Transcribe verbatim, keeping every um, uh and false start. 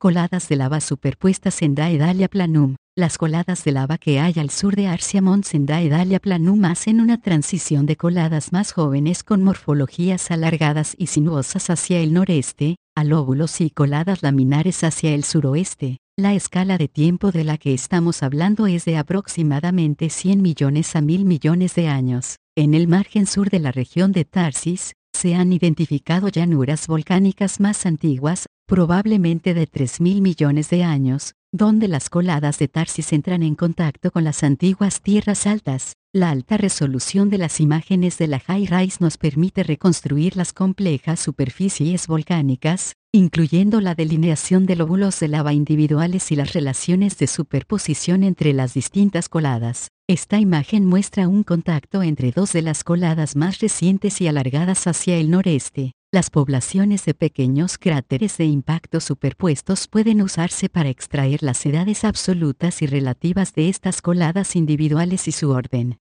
Coladas de lava superpuestas en Daedallia Planum. Las coladas de lava que hay al sur de Arsia Mons en Daedallia Planum hacen una transición de coladas más jóvenes con morfologías alargadas y sinuosas hacia el noreste, a lóbulos y coladas laminares hacia el suroeste. La escala de tiempo de la que estamos hablando es de aproximadamente cien millones a mil millones de años. En el margen sur de la región de Tarsis, se han identificado llanuras volcánicas más antiguas, probablemente de tres mil millones de años, donde las coladas de Tarsis entran en contacto con las antiguas tierras altas. La alta resolución de las imágenes de la High-Rise nos permite reconstruir las complejas superficies volcánicas, incluyendo la delineación de lóbulos de lava individuales y las relaciones de superposición entre las distintas coladas. Esta imagen muestra un contacto entre dos de las coladas más recientes y alargadas hacia el noreste. Las poblaciones de pequeños cráteres de impacto superpuestos pueden usarse para extraer las edades absolutas y relativas de estas coladas individuales y su orden.